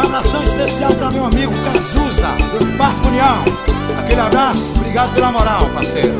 abração especial pra meu amigo Cazuza, do Parque União. Aquele abraço, obrigado pela moral, parceiro.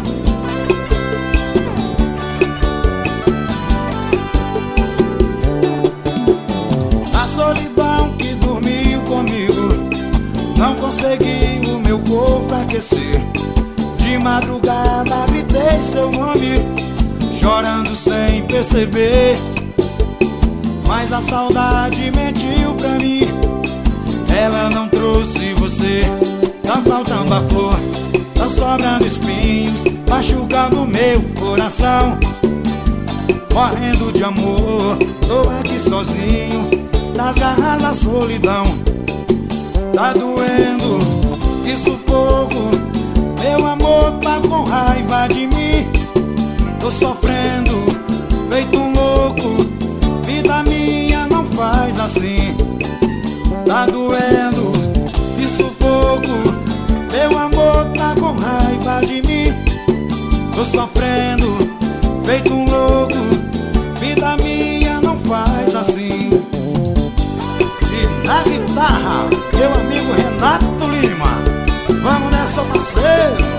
A solidão que dormiu comigo não conseguiu o meu corpo aquecer. De madrugada gritei seu nome, chorando sem perceber. Mas a saudade mentiu pra mim, ela não trouxe você. Tá faltando a flor, tá sobrando espinhos, machucando meu coração. Morrendo de amor, tô aqui sozinho, nas garras da solidão. Tá doendo, que sufoco, meu amor tá com raiva de mim. Tô sofrendo, feito um louco, vida minha não faz assim. Tá doendo, que sufoco, meu amor tá com raiva de mim. Tô sofrendo, feito um louco, vida minha não faz assim. E na guitarra, meu amigo Renato Lima. Vamos nessa, parceiro.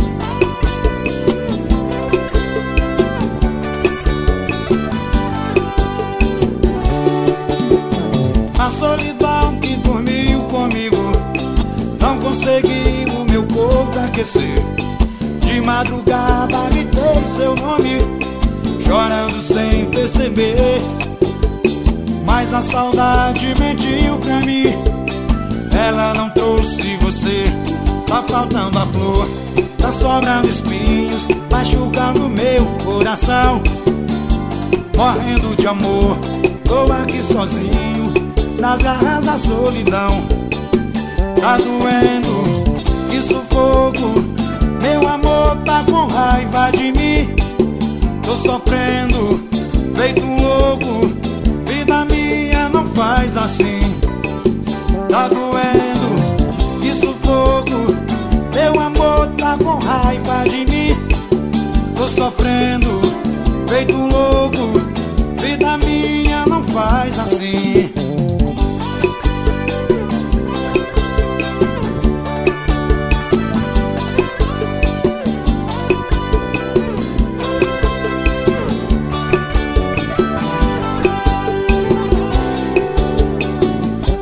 A solidão que dormiu comigo não conseguiu o meu corpo aquecer. De madrugada gritei seu nome, chorando sem perceber. Mas a saudade mentiu pra mim, ela não trouxe você. Tá faltando a flor, tá sobrando espinhos, machucando meu coração. Morrendo de amor, tô aqui sozinho, nas garras da solidão. Tá doendo, que sufoco, meu amor tá com raiva de mim. Tô sofrendo, feito um louco, vida minha não faz assim. Tá doendo, que sufoco, meu amor tá com raiva de mim. Tô sofrendo,